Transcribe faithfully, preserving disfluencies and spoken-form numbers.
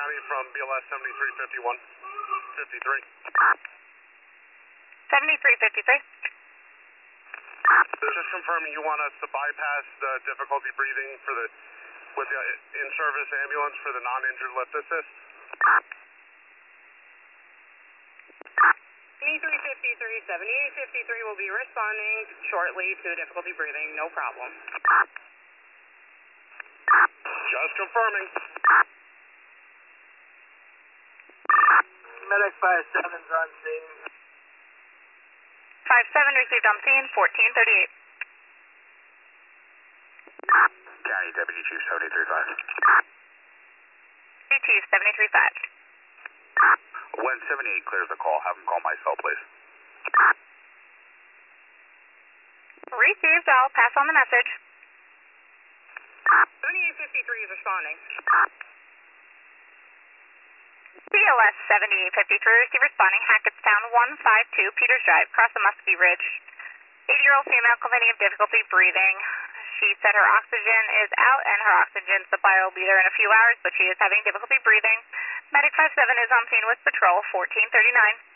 County from B L S seventy-three fifty-one, fifty-three. seventy-three fifty-three. Just confirming you want us to bypass the difficulty breathing for the with the in-service ambulance for the non-injured lift assist. seventy-three fifty-three, seventy-eight fifty-three will be responding shortly to the difficulty breathing, no problem. Just confirming. Medic five seven's on scene. five seven received on scene, fourteen thirty-eight. County Deputy Chief seventy-three five. Deputy Chief seventy-three five. When seventy-eight clears the call, have him call my cell, please. Received, I'll pass on the message. seventy-eight fifty-three is responding. B L S seventy-eight fifty-three, receive responding, Hackettstown one five two, Peters Drive, across the Muskie Ridge. eighty-year-old female complaining of difficulty breathing. She said her oxygen is out and her oxygen supply will be there in a few hours, but she is having difficulty breathing. Medic five seven is on scene with patrol, fourteen thirty-nine.